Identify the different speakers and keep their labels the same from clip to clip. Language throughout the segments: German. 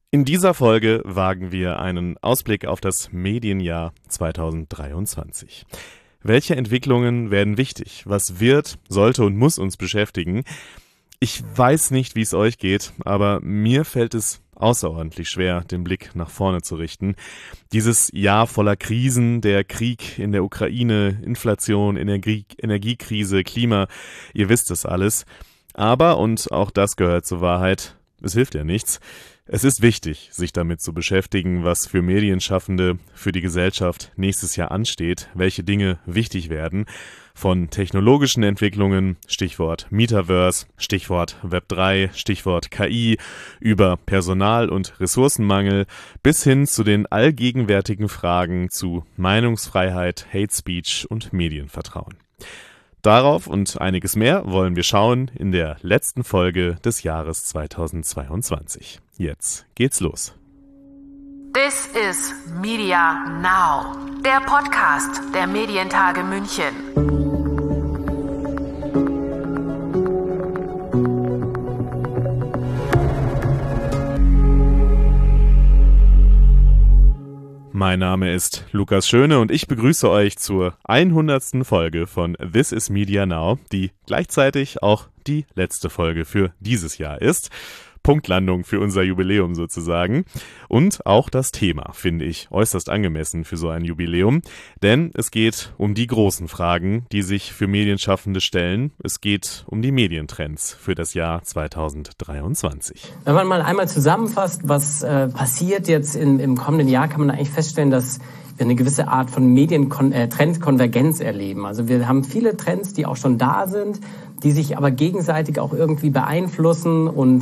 Speaker 1: In dieser Folge wagen wir einen Ausblick auf das Medienjahr 2023. Welche Entwicklungen werden wichtig? Was wird, sollte und muss uns beschäftigen? Ich weiß nicht, wie es euch geht, aber mir fällt es außerordentlich schwer, den Blick nach vorne zu richten. Dieses Jahr voller Krisen, der Krieg in der Ukraine, Inflation, Energiekrise, Klima, ihr wisst es alles. Aber, und auch das gehört zur Wahrheit, es hilft ja nichts. Es ist wichtig, sich damit zu beschäftigen, was für Medienschaffende, für die Gesellschaft nächstes Jahr ansteht, welche Dinge wichtig werden. Von technologischen Entwicklungen, Stichwort Metaverse, Stichwort Web3, Stichwort KI, über Personal- und Ressourcenmangel bis hin zu den allgegenwärtigen Fragen zu Meinungsfreiheit, Hate Speech und Medienvertrauen. Darauf und einiges mehr wollen wir schauen in der letzten Folge des Jahres 2022. Jetzt geht's los.
Speaker 2: This is Media Now, der Podcast der Medientage München.
Speaker 1: Mein Name ist Lukas Schöne und ich begrüße euch zur 100. Folge von This is Media Now, die gleichzeitig auch die letzte Folge für dieses Jahr ist. Punktlandung für unser Jubiläum sozusagen. Und auch das Thema finde ich äußerst angemessen für so ein Jubiläum, denn es geht um die großen Fragen, die sich für Medienschaffende stellen. Es geht um die Medientrends für das Jahr 2023.
Speaker 3: Wenn man mal einmal zusammenfasst, was passiert jetzt im kommenden Jahr, kann man eigentlich feststellen, dass wir eine gewisse Art von Trendkonvergenz erleben. Also wir haben viele Trends, die auch schon da sind, die sich aber gegenseitig auch irgendwie beeinflussen und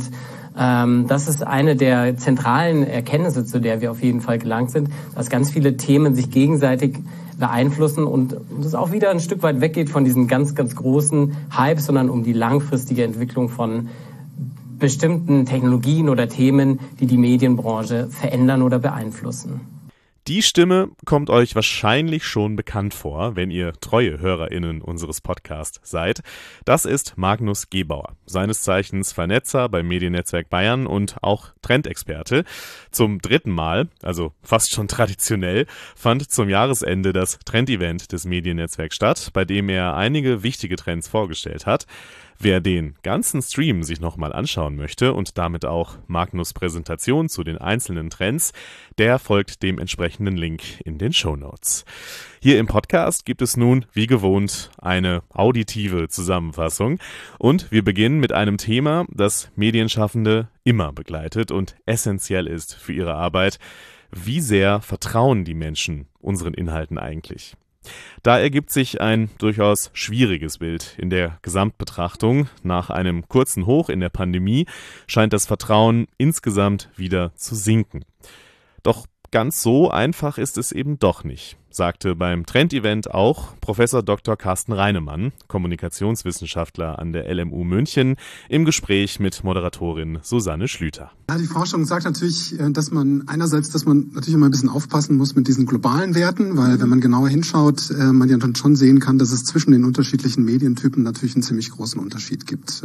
Speaker 3: das ist eine der zentralen Erkenntnisse, zu der wir auf jeden Fall gelangt sind, dass ganz viele Themen sich gegenseitig beeinflussen und es auch wieder ein Stück weit weggeht von diesen ganz, ganz großen Hypes, sondern um die langfristige Entwicklung von bestimmten Technologien oder Themen, die die Medienbranche verändern oder beeinflussen.
Speaker 1: Die Stimme kommt euch wahrscheinlich schon bekannt vor, wenn ihr treue HörerInnen unseres Podcasts seid. Das ist Magnus Gebauer, seines Zeichens Vernetzer beim Mediennetzwerk Bayern und auch Trendexperte. Zum 3. Mal, also fast schon traditionell, fand zum Jahresende das Trendevent des Mediennetzwerks statt, bei dem er einige wichtige Trends vorgestellt hat. Wer den ganzen Stream sich nochmal anschauen möchte und damit auch Magnus' Präsentation zu den einzelnen Trends, der folgt dem entsprechenden Link in den Shownotes. Hier im Podcast gibt es nun, wie gewohnt, eine auditive Zusammenfassung und wir beginnen mit einem Thema, das Medienschaffende immer begleitet und essentiell ist für ihre Arbeit. Wie sehr vertrauen die Menschen unseren Inhalten eigentlich? Da ergibt sich ein durchaus schwieriges Bild in der Gesamtbetrachtung. Nach einem kurzen Hoch in der Pandemie scheint das Vertrauen insgesamt wieder zu sinken. Doch ganz so einfach ist es eben doch nicht, sagte beim Trendevent auch Professor Dr. Carsten Reinemann, Kommunikationswissenschaftler an der LMU München, im Gespräch mit Moderatorin Susanne Schlüter.
Speaker 4: Ja, die Forschung sagt natürlich, dass man natürlich immer ein bisschen aufpassen muss mit diesen globalen Werten, weil wenn man genauer hinschaut, man ja dann schon sehen kann, dass es zwischen den unterschiedlichen Medientypen natürlich einen ziemlich großen Unterschied gibt.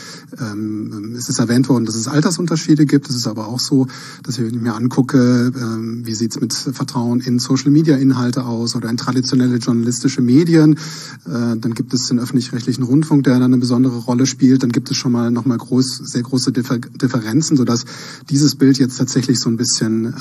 Speaker 4: Es ist erwähnt worden, dass es Altersunterschiede gibt. Es ist aber auch so, dass ich mir angucke, wie sieht's mit Vertrauen in Social-Media-Inhalte aus oder in traditionelle journalistische Medien. Dann gibt es den öffentlich-rechtlichen Rundfunk, der dann eine besondere Rolle spielt. Dann gibt es schon mal nochmal sehr große Differenzen, sodass dieses Bild jetzt tatsächlich so ein bisschen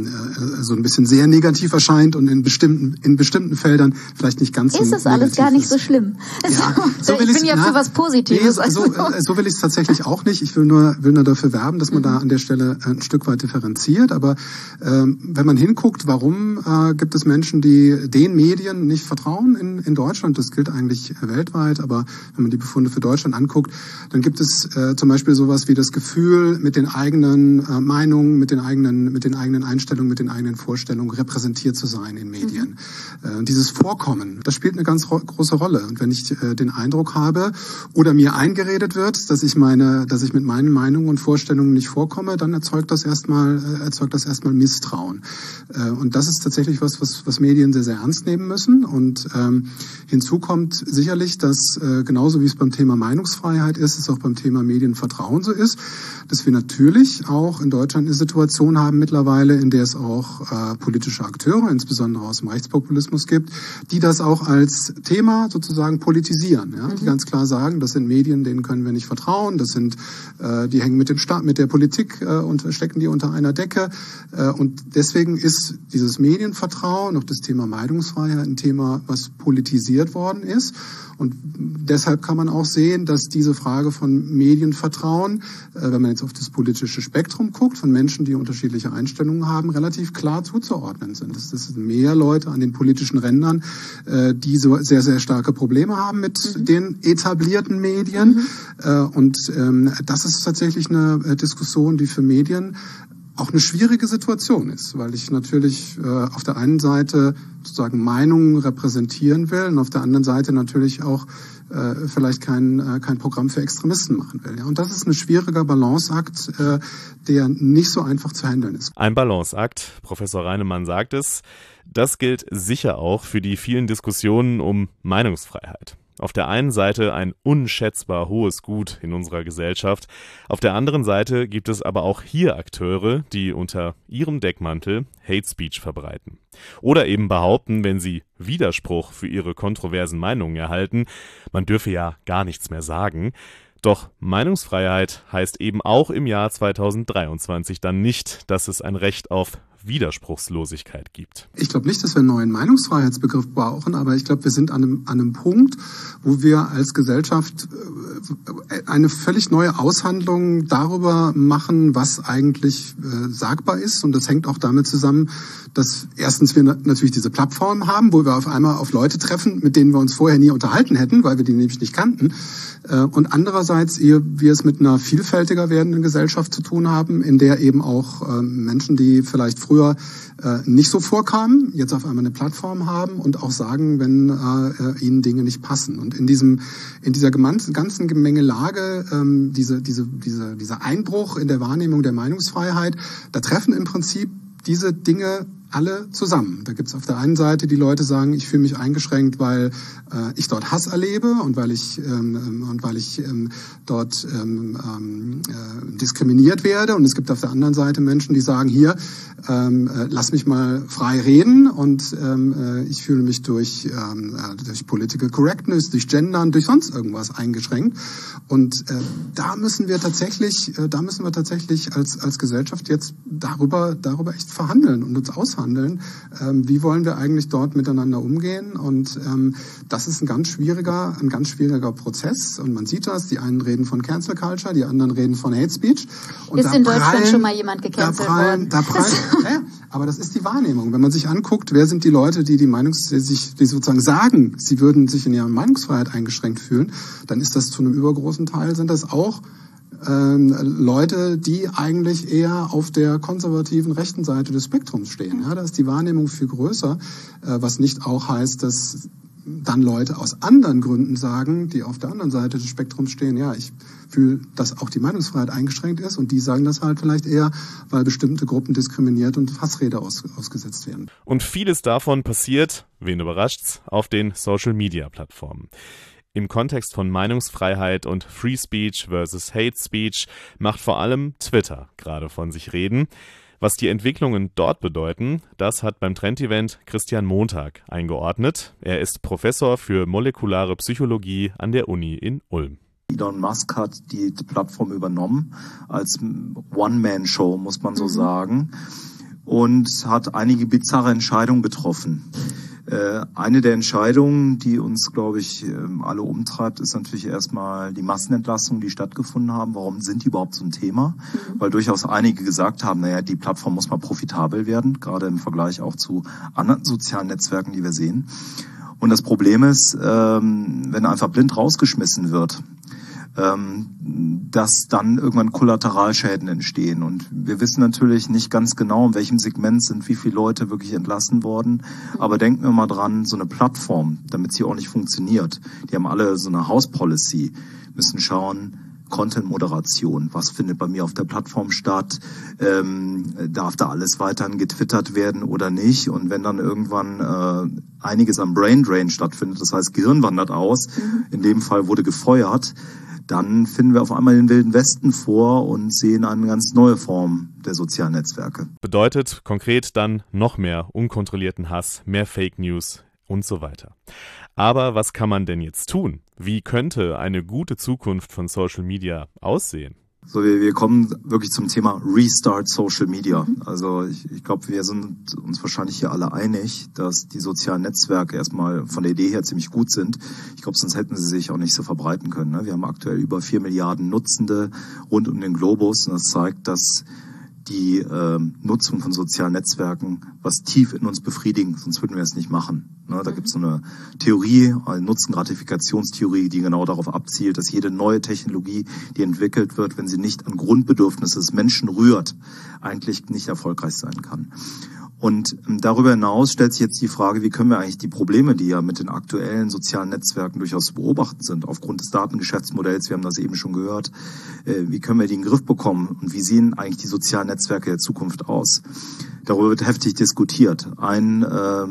Speaker 4: sehr negativ erscheint und in bestimmten Feldern vielleicht nicht ganz so negativ ist.
Speaker 5: Ist das alles gar nicht so schlimm?
Speaker 4: Ja,
Speaker 5: ich bin ja für was Positives.
Speaker 4: So will ich es tatsächlich auch nicht. Ich will nur dafür werben, dass man da an der Stelle ein Stück weit differenziert. Aber wenn man hinguckt, warum gibt es Menschen, die den Medien nicht vertrauen in Deutschland, das gilt eigentlich weltweit, aber wenn man die Befunde für Deutschland anguckt, dann gibt es zum Beispiel sowas wie das Gefühl, mit den eigenen Meinungen, mit den eigenen Einstellungen, mit den eigenen Vorstellungen repräsentiert zu sein in Medien. Dieses Vorkommen, das spielt eine ganz große Rolle. Und wenn ich den Eindruck habe oder mir eingeredet wird, dass ich mit meinen Meinungen und Vorstellungen nicht vorkomme, dann erzeugt das erstmal Misstrauen. Und das ist tatsächlich was Medien sehr, sehr ernst nehmen müssen. Und hinzu kommt sicherlich, dass genauso wie es beim Thema Meinungsfreiheit ist, es auch beim Thema Medienvertrauen so ist, dass wir natürlich auch in Deutschland eine Situation haben mittlerweile, in der es auch politische Akteure, insbesondere aus dem Rechtspopulismus gibt, die das auch als Thema sozusagen politisieren. Ja? Die ganz klar sagen, das sind Medien, denen können wir nicht vertrauen, das sind, die hängen mit dem Staat, mit der Politik und stecken die unter einer Decke. Und deswegen ist dieses Medienvertrauen, auch das Thema Meinungsfreiheit ein Thema, was politisiert worden ist. Und deshalb kann man auch sehen, dass diese Frage von Medienvertrauen, wenn man jetzt auf das politische Spektrum guckt, von Menschen, die unterschiedliche Einstellungen haben, relativ klar zuzuordnen sind. Das sind mehr Leute an den politischen Rändern, die so sehr, sehr starke Probleme haben mit den etablierten Medien. Und das ist tatsächlich eine Diskussion, die für Medien auch eine schwierige Situation ist, weil ich natürlich auf der einen Seite sozusagen Meinungen repräsentieren will und auf der anderen Seite natürlich auch vielleicht kein Programm für Extremisten machen will. Ja. Und das ist ein schwieriger Balanceakt, der nicht so einfach zu handeln ist.
Speaker 1: Ein Balanceakt, Professor Reinemann sagt es, das gilt sicher auch für die vielen Diskussionen um Meinungsfreiheit. Auf der einen Seite ein unschätzbar hohes Gut in unserer Gesellschaft, auf der anderen Seite gibt es aber auch hier Akteure, die unter ihrem Deckmantel Hate Speech verbreiten. Oder eben behaupten, wenn sie Widerspruch für ihre kontroversen Meinungen erhalten, man dürfe ja gar nichts mehr sagen. Doch Meinungsfreiheit heißt eben auch im Jahr 2023 dann nicht, dass es ein Recht auf Widerspruchslosigkeit gibt.
Speaker 4: Ich glaube nicht, dass wir einen neuen Meinungsfreiheitsbegriff brauchen, aber ich glaube, wir sind an einem Punkt, wo wir als Gesellschaft eine völlig neue Aushandlung darüber machen, was eigentlich sagbar ist. Und das hängt auch damit zusammen, dass erstens wir natürlich diese Plattformen haben, wo wir auf einmal auf Leute treffen, mit denen wir uns vorher nie unterhalten hätten, weil wir die nämlich nicht kannten. Und andererseits wir es mit einer vielfältiger werdenden Gesellschaft zu tun haben, in der eben auch Menschen, die vielleicht früher nicht so vorkamen, jetzt auf einmal eine Plattform haben und auch sagen, wenn ihnen Dinge nicht passen. Und in dieser ganzen Gemengelage, dieser Einbruch in der Wahrnehmung der Meinungsfreiheit, da treffen im Prinzip diese Dinge alle zusammen. Da gibt's auf der einen Seite die Leute sagen, ich fühle mich eingeschränkt, weil ich dort Hass erlebe und weil ich dort diskriminiert werde. Und es gibt auf der anderen Seite Menschen, die sagen, hier, lass mich mal frei reden und ich fühle mich durch Political Correctness, durch Gendern, durch sonst irgendwas eingeschränkt. Und da müssen wir tatsächlich als Gesellschaft jetzt darüber echt verhandeln und uns aushandeln. Wie wollen wir eigentlich dort miteinander umgehen? Und das ist ein ganz schwieriger Prozess. Und man sieht das, die einen reden von Cancel Culture, die anderen reden von Hate Speech. Und
Speaker 5: ist in Deutschland schon mal jemand gecancelt worden?
Speaker 4: Aber das ist die Wahrnehmung. Wenn man sich anguckt, wer sind die Leute, die sozusagen sagen, sie würden sich in ihrer Meinungsfreiheit eingeschränkt fühlen, dann ist das zu einem übergroßen Teil, sind das auch Leute, die eigentlich eher auf der konservativen rechten Seite des Spektrums stehen. Ja, da ist die Wahrnehmung viel größer, was nicht auch heißt, dass dann Leute aus anderen Gründen sagen, die auf der anderen Seite des Spektrums stehen, ja, ich fühle, dass auch die Meinungsfreiheit eingeschränkt ist und die sagen das halt vielleicht eher, weil bestimmte Gruppen diskriminiert und Hassrede ausgesetzt werden.
Speaker 1: Und vieles davon passiert, wen überrascht's, auf den Social-Media-Plattformen. Im Kontext von Meinungsfreiheit und Free Speech versus Hate Speech macht vor allem Twitter gerade von sich reden. Was die Entwicklungen dort bedeuten, das hat beim Trend-Event Christian Montag eingeordnet. Er ist Professor für molekulare Psychologie an der Uni in Ulm.
Speaker 6: Elon Musk hat die Plattform übernommen als One-Man-Show, muss man so sagen, und hat einige bizarre Entscheidungen getroffen. Eine der Entscheidungen, die uns, glaube ich, alle umtreibt, ist natürlich erstmal die Massenentlassungen, die stattgefunden haben. Warum sind die überhaupt so ein Thema? Weil durchaus einige gesagt haben, die Plattform muss mal profitabel werden, gerade im Vergleich auch zu anderen sozialen Netzwerken, die wir sehen. Und das Problem ist, wenn einfach blind rausgeschmissen wird, dass dann irgendwann Kollateralschäden entstehen. Und wir wissen natürlich nicht ganz genau, in welchem Segment sind wie viele Leute wirklich entlassen worden. Aber denken wir mal dran, so eine Plattform, damit sie ordentlich funktioniert, die haben alle so eine House Policy, müssen schauen, Content-Moderation. Was findet bei mir auf der Plattform statt? Darf da alles weiterhin getwittert werden oder nicht? Und wenn dann irgendwann einiges am Braindrain stattfindet, das heißt Gehirn wandert aus, in dem Fall wurde gefeuert, dann finden wir auf einmal den Wilden Westen vor und sehen eine ganz neue Form der sozialen Netzwerke.
Speaker 1: Bedeutet konkret dann noch mehr unkontrollierten Hass, mehr Fake News und so weiter. Aber was kann man denn jetzt tun? Wie könnte eine gute Zukunft von Social Media aussehen?
Speaker 6: So, wir kommen wirklich zum Thema Restart Social Media. Also ich glaube, wir sind uns wahrscheinlich hier alle einig, dass die sozialen Netzwerke erstmal von der Idee her ziemlich gut sind. Ich glaube, sonst hätten sie sich auch nicht so verbreiten können. Ne? Wir haben aktuell über 4 Milliarden Nutzende rund um den Globus und das zeigt, dass die Nutzung von sozialen Netzwerken was tief in uns befriedigen, sonst würden wir es nicht machen. Ne, da gibt es so eine Theorie, eine Nutzen-Gratifikationstheorie, die genau darauf abzielt, dass jede neue Technologie, die entwickelt wird, wenn sie nicht an Grundbedürfnisse des Menschen rührt, eigentlich nicht erfolgreich sein kann. Und darüber hinaus stellt sich jetzt die Frage, wie können wir eigentlich die Probleme, die ja mit den aktuellen sozialen Netzwerken durchaus zu beobachten sind, aufgrund des Datengeschäftsmodells, wir haben das eben schon gehört, wie können wir die in den Griff bekommen und wie sehen eigentlich die sozialen Netzwerke der Zukunft aus? Darüber wird heftig diskutiert. Ein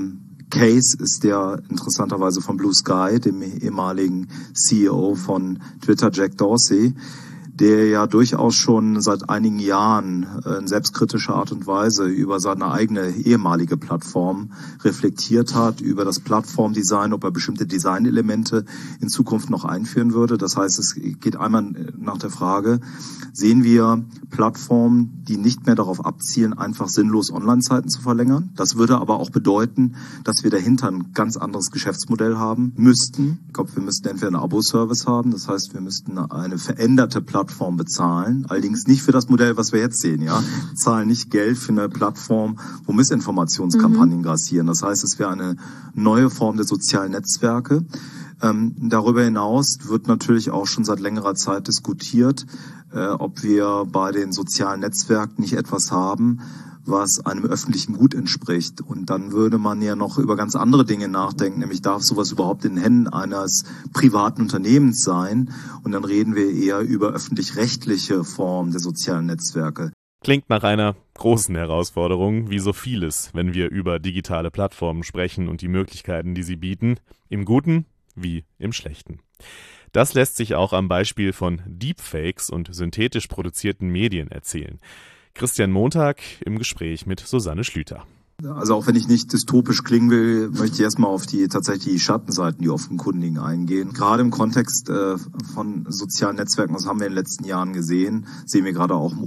Speaker 6: Case ist der interessanterweise von Blue Sky, dem ehemaligen CEO von Twitter, Jack Dorsey, der ja durchaus schon seit einigen Jahren in selbstkritischer Art und Weise über seine eigene ehemalige Plattform reflektiert hat, über das Plattformdesign, ob er bestimmte Designelemente in Zukunft noch einführen würde. Das heißt, es geht einmal nach der Frage, sehen wir Plattformen, die nicht mehr darauf abzielen, einfach sinnlos Online-Zeiten zu verlängern? Das würde aber auch bedeuten, dass wir dahinter ein ganz anderes Geschäftsmodell haben müssten. Ich glaube, wir müssten entweder einen Abo-Service haben, das heißt, wir müssten eine veränderte Plattform bezahlen, allerdings nicht für das Modell, was wir jetzt sehen. Ja, wir zahlen nicht Geld für eine Plattform, wo Missinformationskampagnen grassieren. Das heißt, es wäre eine neue Form der sozialen Netzwerke. Darüber hinaus wird natürlich auch schon seit längerer Zeit diskutiert, ob wir bei den sozialen Netzwerken nicht etwas haben, was einem öffentlichen Gut entspricht. Und dann würde man ja noch über ganz andere Dinge nachdenken, nämlich darf sowas überhaupt in den Händen eines privaten Unternehmens sein? Und dann reden wir eher über öffentlich-rechtliche Formen der sozialen Netzwerke.
Speaker 1: Klingt nach einer großen Herausforderung, wie so vieles, wenn wir über digitale Plattformen sprechen und die Möglichkeiten, die sie bieten, im Guten wie im Schlechten. Das lässt sich auch am Beispiel von Deepfakes und synthetisch produzierten Medien erzählen. Christian Montag im Gespräch mit Susanne Schlüter.
Speaker 6: Also auch wenn ich nicht dystopisch klingen will, möchte ich erstmal auf die tatsächlich Schattenseiten, die offenkundigen eingehen. Gerade im Kontext von sozialen Netzwerken, das haben wir in den letzten Jahren gesehen, sehen wir gerade auch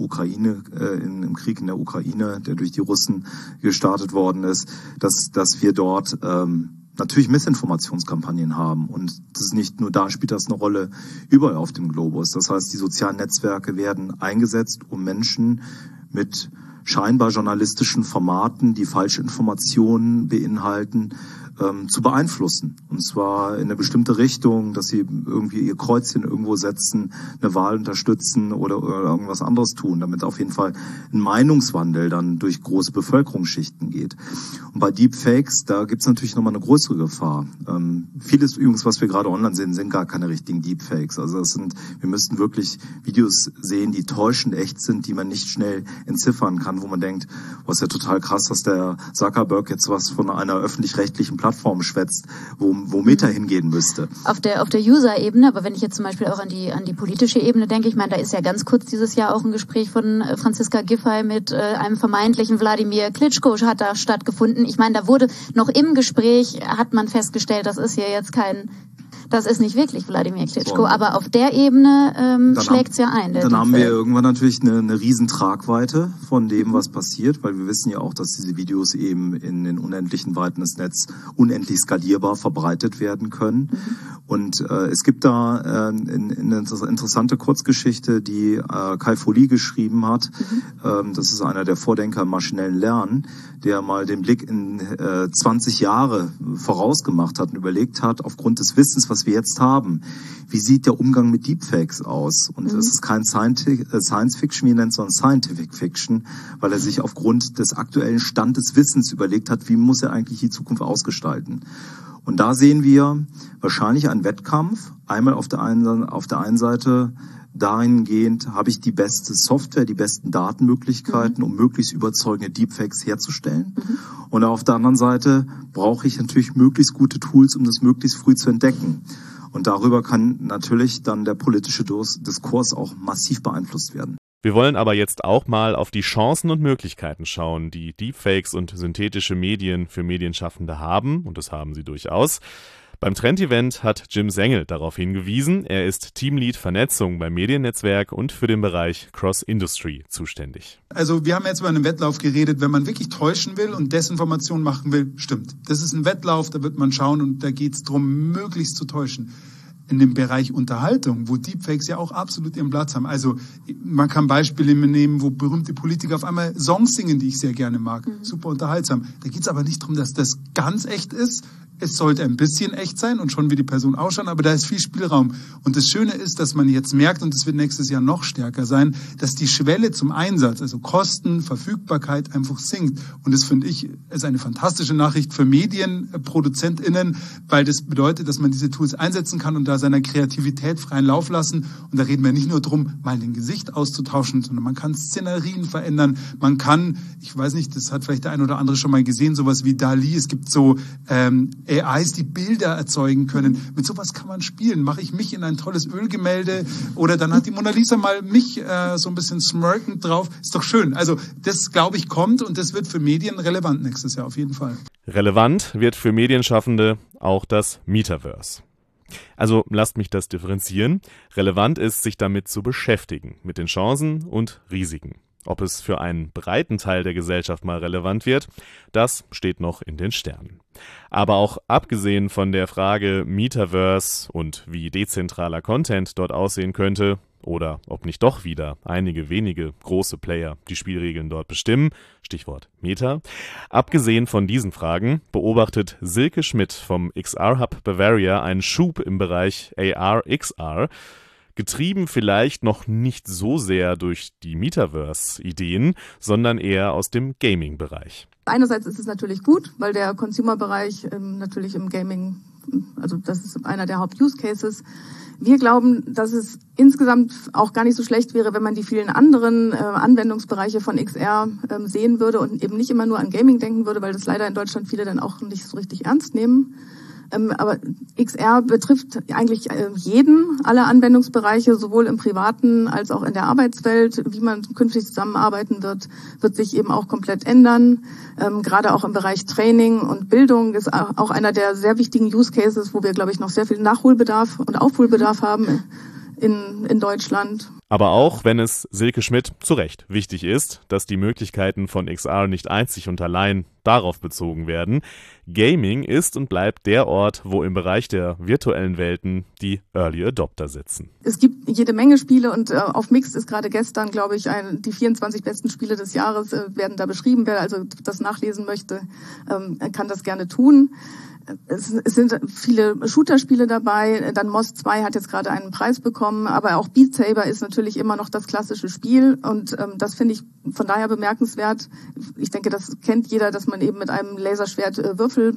Speaker 6: im Krieg in der Ukraine, der durch die Russen gestartet worden ist, dass wir dort natürlich Missinformationskampagnen haben. Und das ist nicht nur da, spielt das eine Rolle überall auf dem Globus. Das heißt, die sozialen Netzwerke werden eingesetzt, um Menschen mit scheinbar journalistischen Formaten, die falsche Informationen beinhalten, zu beeinflussen. Und zwar in eine bestimmte Richtung, dass sie irgendwie ihr Kreuzchen irgendwo setzen, eine Wahl unterstützen oder irgendwas anderes tun, damit auf jeden Fall ein Meinungswandel dann durch große Bevölkerungsschichten geht. Und bei Deepfakes, da gibt's natürlich nochmal eine größere Gefahr. Vieles übrigens, was wir gerade online sehen, sind gar keine richtigen Deepfakes. Also wir müssten wirklich Videos sehen, die täuschend echt sind, die man nicht schnell entziffern kann, wo man denkt, was ist ja total krass, dass der Zuckerberg jetzt was von einer öffentlich-rechtlichen Plattform schwätzt, wo Meta hingehen müsste.
Speaker 5: Auf der User-Ebene, aber wenn ich jetzt zum Beispiel auch an die politische Ebene denke, ich meine, da ist ja ganz kurz dieses Jahr auch ein Gespräch von Franziska Giffey mit einem vermeintlichen Wladimir Klitschko hat da stattgefunden. Ich meine, da wurde noch im Gespräch, hat man festgestellt, das ist nicht wirklich Wladimir Klitschko, aber auf der Ebene schlägt's ja ein.
Speaker 6: Dann haben wir irgendwann natürlich eine riesen Tragweite von dem, was passiert, weil wir wissen ja auch, dass diese Videos eben in den unendlichen Weiten des Netzes unendlich skalierbar verbreitet werden können. Und es gibt da eine interessante Kurzgeschichte, die Kai Folli geschrieben hat. Das ist einer der Vordenker im maschinellen Lernen, der mal den Blick in 20 Jahre vorausgemacht hat und überlegt hat, aufgrund des Wissens, was wir jetzt haben, wie sieht der Umgang mit Deepfakes aus? Und es ist kein Science Fiction, wie er nennt, sondern Scientific Fiction, weil er sich aufgrund des aktuellen Stand des Wissens überlegt hat, wie muss er eigentlich die Zukunft ausgestalten. Und da sehen wir wahrscheinlich einen Wettkampf, einmal auf der einen Seite dahingehend, habe ich die beste Software, die besten Datenmöglichkeiten, um möglichst überzeugende Deepfakes herzustellen. Und auf der anderen Seite brauche ich natürlich möglichst gute Tools, um das möglichst früh zu entdecken. Und darüber kann natürlich dann der politische Diskurs auch massiv beeinflusst werden.
Speaker 1: Wir wollen aber jetzt auch mal auf die Chancen und Möglichkeiten schauen, die Deepfakes und synthetische Medien für Medienschaffende haben, und das haben sie durchaus. Beim Trend-Event hat Jim Sengel darauf hingewiesen. Er ist Teamlead Vernetzung beim Mediennetzwerk und für den Bereich Cross-Industry zuständig.
Speaker 7: Also wir haben jetzt über einen Wettlauf geredet, wenn man wirklich täuschen will und Desinformation machen will, stimmt. Das ist ein Wettlauf, da wird man schauen und da geht es darum, möglichst zu täuschen. In dem Bereich Unterhaltung, wo Deepfakes ja auch absolut ihren Platz haben. Also man kann Beispiele nehmen, wo berühmte Politiker auf einmal Songs singen, die ich sehr gerne mag. Super unterhaltsam. Da geht es aber nicht darum, dass das ganz echt ist. Es sollte ein bisschen echt sein und schon wie die Person ausschauen, aber da ist viel Spielraum. Und das Schöne ist, dass man jetzt merkt, und es wird nächstes Jahr noch stärker sein, dass die Schwelle zum Einsatz, also Kosten, Verfügbarkeit einfach sinkt. Und das finde ich ist eine fantastische Nachricht für MedienproduzentInnen, weil das bedeutet, dass man diese Tools einsetzen kann und da seiner Kreativität freien Lauf lassen. Und da reden wir nicht nur drum, mal ein Gesicht auszutauschen, sondern man kann Szenerien verändern. Man kann, ich weiß nicht, das hat vielleicht der ein oder andere schon mal gesehen, sowas wie DALL-E. Es gibt so AIs, die Bilder erzeugen können. Mit sowas kann man spielen. Mache ich mich in ein tolles Ölgemälde oder dann hat die Mona Lisa mal mich so ein bisschen smirkend drauf. Ist doch schön. Also das, glaube ich, kommt und das wird für Medien relevant nächstes Jahr auf jeden Fall.
Speaker 1: Relevant wird für Medienschaffende auch das Metaverse. Also lasst mich das differenzieren. Relevant ist, sich damit zu beschäftigen, mit den Chancen und Risiken. Ob es für einen breiten Teil der Gesellschaft mal relevant wird, das steht noch in den Sternen. Aber auch abgesehen von der Frage Metaverse und wie dezentraler Content dort aussehen könnte oder ob nicht doch wieder einige wenige große Player die Spielregeln dort bestimmen, Stichwort Meta, abgesehen von diesen Fragen beobachtet Silke Schmidt vom XR Hub Bavaria einen Schub im Bereich AR/XR, getrieben vielleicht noch nicht so sehr durch die Metaverse-Ideen, sondern eher aus dem Gaming-Bereich.
Speaker 8: Einerseits ist es natürlich gut, weil der Consumer-Bereich natürlich im Gaming, also das ist einer der Haupt-Use-Cases. Wir glauben, dass es insgesamt auch gar nicht so schlecht wäre, wenn man die vielen anderen Anwendungsbereiche von XR sehen würde und eben nicht immer nur an Gaming denken würde, weil das leider in Deutschland viele dann auch nicht so richtig ernst nehmen. Aber XR betrifft eigentlich jeden, alle Anwendungsbereiche, sowohl im privaten als auch in der Arbeitswelt. Wie man künftig zusammenarbeiten wird sich eben auch komplett ändern. Gerade auch im Bereich Training und Bildung ist auch einer der sehr wichtigen Use Cases, wo wir, glaube ich, noch sehr viel Nachholbedarf und Aufholbedarf haben in Deutschland.
Speaker 1: Aber auch wenn es Silke Schmidt zu Recht wichtig ist, dass die Möglichkeiten von XR nicht einzig und allein darauf bezogen werden, Gaming ist und bleibt der Ort, wo im Bereich der virtuellen Welten die Early Adopter sitzen.
Speaker 8: Es gibt jede Menge Spiele und auf Mixed ist gerade gestern, glaube ich, die 24 besten Spiele des Jahres werden da beschrieben. Wer also das nachlesen möchte, kann das gerne tun. Es sind viele Shooter-Spiele dabei, dann Moss 2 hat jetzt gerade einen Preis bekommen, aber auch Beat Saber ist natürlich immer noch das klassische Spiel und das finde ich von daher bemerkenswert. Ich denke, das kennt jeder, dass man eben mit einem Laserschwert Würfel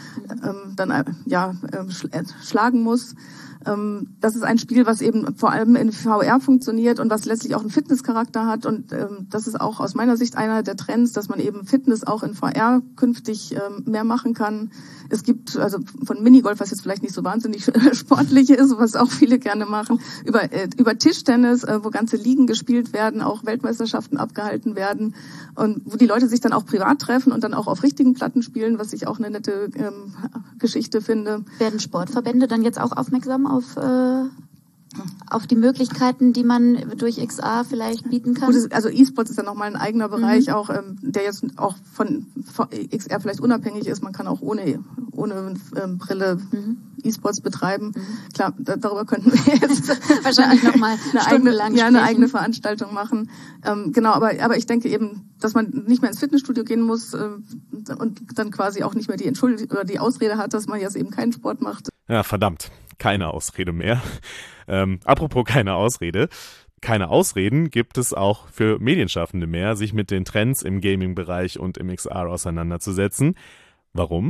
Speaker 8: schlagen muss. Das ist ein Spiel, was eben vor allem in VR funktioniert und was letztlich auch einen Fitnesscharakter hat. Und das ist auch aus meiner Sicht einer der Trends, dass man eben Fitness auch in VR künftig mehr machen kann. Es gibt also von Minigolf, was jetzt vielleicht nicht so wahnsinnig sportlich ist, was auch viele gerne machen, über Tischtennis, wo ganze Ligen gespielt werden, auch Weltmeisterschaften abgehalten werden und wo die Leute sich dann auch privat treffen und dann auch auf richtigen Platten spielen, was ich auch eine nette Geschichte finde.
Speaker 5: Werden Sportverbände dann jetzt auch aufmerksam auf die Möglichkeiten, die man durch XR vielleicht bieten kann?
Speaker 8: Also E-Sports ist ja nochmal ein eigener Bereich, auch der jetzt auch von XR vielleicht unabhängig ist. Man kann auch ohne Brille E-Sports betreiben. Klar, darüber könnten wir jetzt
Speaker 5: wahrscheinlich nochmal
Speaker 8: eine eigene Veranstaltung machen. Genau, aber ich denke eben, dass man nicht mehr ins Fitnessstudio gehen muss und dann quasi auch nicht mehr die Ausrede hat, dass man jetzt eben keinen Sport macht.
Speaker 1: Ja, verdammt. Keine Ausrede mehr. Apropos keine Ausrede. Keine Ausreden gibt es auch für Medienschaffende mehr, sich mit den Trends im Gaming-Bereich und im XR auseinanderzusetzen. Warum?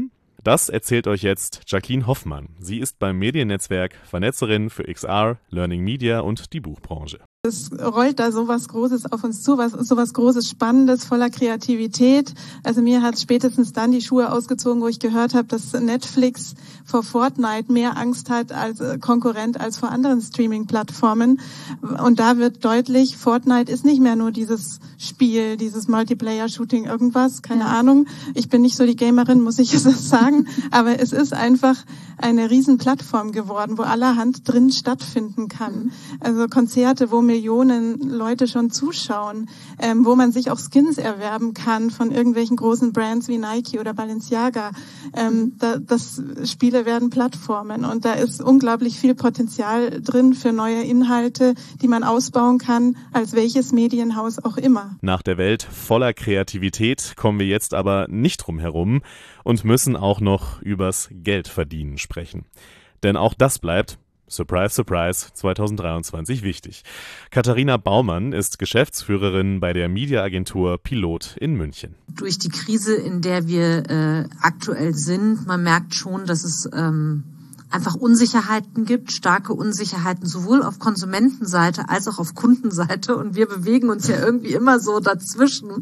Speaker 1: Das erzählt euch jetzt Jacqueline Hoffmann. Sie ist beim Mediennetzwerk Vernetzerin für XR, Learning Media und die Buchbranche.
Speaker 9: Es rollt da sowas Großes auf uns zu, sowas Großes, Spannendes, voller Kreativität. Also mir hat spätestens dann die Schuhe ausgezogen, wo ich gehört habe, dass Netflix vor Fortnite mehr Angst hat als Konkurrent als vor anderen Streaming-Plattformen. Und da wird deutlich, Fortnite ist nicht mehr nur dieses Spiel, dieses Multiplayer-Shooting irgendwas, keine Ahnung. Ich bin nicht so die Gamerin, muss ich es sagen. Aber es ist einfach eine Riesenplattform geworden, wo allerhand drin stattfinden kann. Also Konzerte, wo Millionen Leute schon zuschauen, wo man sich auch Skins erwerben kann von irgendwelchen großen Brands wie Nike oder Balenciaga. Spiele werden Plattformen und da ist unglaublich viel Potenzial drin für neue Inhalte, die man ausbauen kann, als welches Medienhaus auch immer.
Speaker 1: Nach der Welt voller Kreativität kommen wir jetzt aber nicht drum herum und müssen auch noch übers Geldverdienen sprechen. Denn auch das bleibt, surprise, surprise, 2023 wichtig. Katharina Baumann ist Geschäftsführerin bei der Mediaagentur Pilot in München.
Speaker 10: Durch die Krise, in der wir aktuell sind, man merkt schon, dass es einfach Unsicherheiten gibt, starke Unsicherheiten, sowohl auf Konsumentenseite als auch auf Kundenseite. Und wir bewegen uns ja irgendwie immer so dazwischen.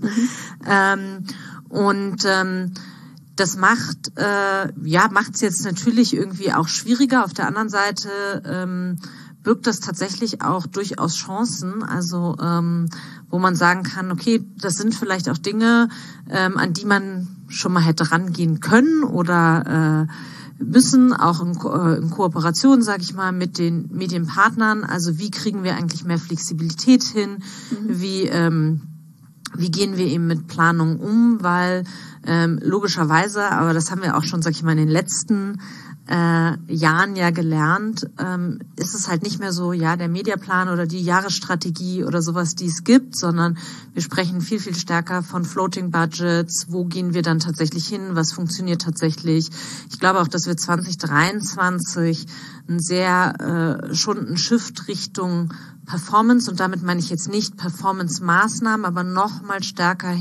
Speaker 10: Das macht's jetzt natürlich irgendwie auch schwieriger. Auf der anderen Seite birgt das tatsächlich auch durchaus Chancen, also wo man sagen kann, okay, das sind vielleicht auch Dinge, an die man schon mal hätte rangehen können oder müssen, auch in Kooperation, sage ich mal, mit den Medienpartnern. Also wie kriegen wir eigentlich mehr Flexibilität hin? Wie gehen wir eben mit Planung um? Weil logischerweise, aber das haben wir auch schon, sag ich mal, in den letzten Jahren ja gelernt, ist es halt nicht mehr so, ja, der Mediaplan oder die Jahresstrategie oder sowas, die es gibt, sondern wir sprechen viel, viel stärker von Floating Budgets. Wo gehen wir dann tatsächlich hin? Was funktioniert tatsächlich? Ich glaube auch, dass wir 2023 schon einen Shift Richtung Performance, und damit meine ich jetzt nicht Performance-Maßnahmen, aber noch mal stärker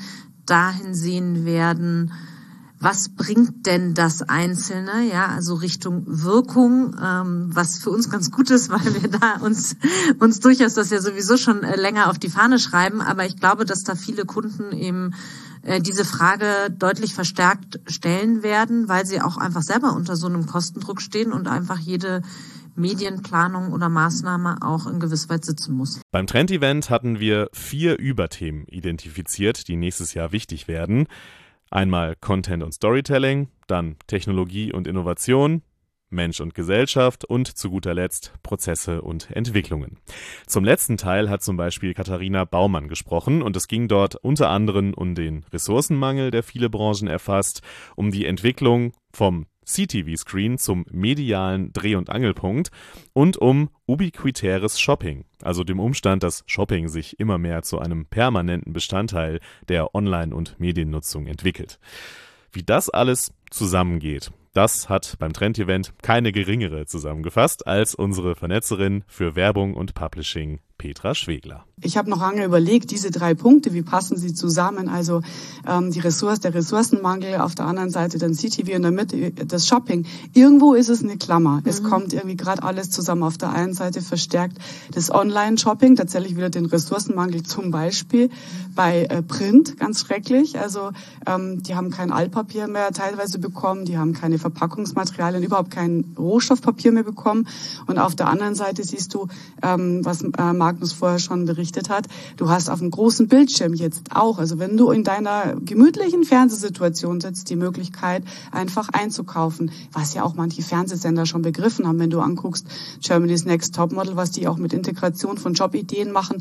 Speaker 10: dahin sehen werden, was bringt denn das Einzelne, ja, also Richtung Wirkung, was für uns ganz gut ist, weil wir da uns durchaus das ja sowieso schon länger auf die Fahne schreiben, aber ich glaube, dass da viele Kunden eben diese Frage deutlich verstärkt stellen werden, weil sie auch einfach selber unter so einem Kostendruck stehen und einfach jede Medienplanung oder Maßnahme auch in gewisser Weise sitzen muss.
Speaker 1: Beim Trend-Event hatten wir 4 Überthemen identifiziert, die nächstes Jahr wichtig werden. Einmal Content und Storytelling, dann Technologie und Innovation, Mensch und Gesellschaft und zu guter Letzt Prozesse und Entwicklungen. Zum letzten Teil hat zum Beispiel Katharina Baumann gesprochen und es ging dort unter anderem um den Ressourcenmangel, der viele Branchen erfasst, um die Entwicklung vom CTV-Screen zum medialen Dreh- und Angelpunkt und um ubiquitäres Shopping, also dem Umstand, dass Shopping sich immer mehr zu einem permanenten Bestandteil der Online- und Mediennutzung entwickelt. Wie das alles zusammengeht, das hat beim Trend-Event keine geringere zusammengefasst als unsere Vernetzerin für Werbung und Publishing, Petra Schwegler.
Speaker 11: Ich habe noch lange überlegt, diese 3 Punkte, wie passen sie zusammen? Also der Ressourcenmangel, auf der anderen Seite dann CTV, in der Mitte das Shopping. Irgendwo ist es eine Klammer. Es kommt irgendwie gerade alles zusammen. Auf der einen Seite verstärkt das Online-Shopping, tatsächlich wieder den Ressourcenmangel, zum Beispiel bei Print, ganz schrecklich. Also die haben kein Altpapier mehr teilweise bekommen, die haben keine Verpackungsmaterialien, überhaupt kein Rohstoffpapier mehr bekommen. Und auf der anderen Seite siehst du, was Magnus vorher schon berichtet hat, du hast auf dem großen Bildschirm jetzt auch, also wenn du in deiner gemütlichen Fernsehsituation sitzt, die Möglichkeit, einfach einzukaufen, was ja auch manche Fernsehsender schon begriffen haben, wenn du anguckst, Germany's Next Topmodel, was die auch mit Integration von Jobideen machen.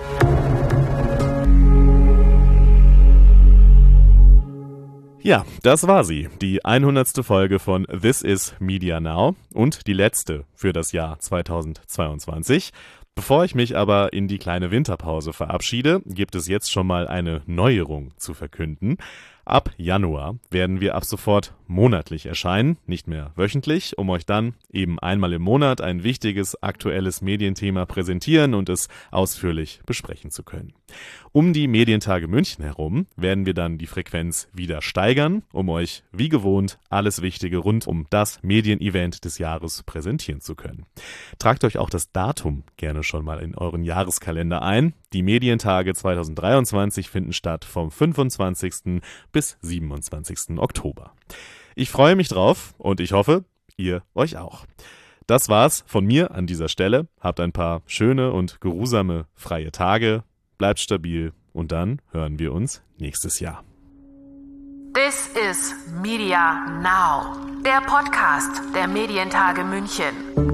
Speaker 1: Ja, das war sie, die 100. Folge von This is Media Now und die letzte für das Jahr 2022. Bevor ich mich aber in die kleine Winterpause verabschiede, gibt es jetzt schon mal eine Neuerung zu verkünden. Ab Januar werden wir ab sofort monatlich erscheinen, nicht mehr wöchentlich, um euch dann eben einmal im Monat ein wichtiges, aktuelles Medienthema präsentieren und es ausführlich besprechen zu können. Um die Medientage München herum werden wir dann die Frequenz wieder steigern, um euch wie gewohnt alles Wichtige rund um das Medienevent des Jahres präsentieren zu können. Tragt euch auch das Datum gerne schon mal in euren Jahreskalender ein. Die Medientage 2023 finden statt vom 25. bis 27. Oktober. Ich freue mich drauf und ich hoffe, ihr euch auch. Das war's von mir an dieser Stelle. Habt ein paar schöne und geruhsame freie Tage. Bleibt stabil und dann hören wir uns nächstes Jahr.
Speaker 2: This is Media Now, der Podcast der Medientage München.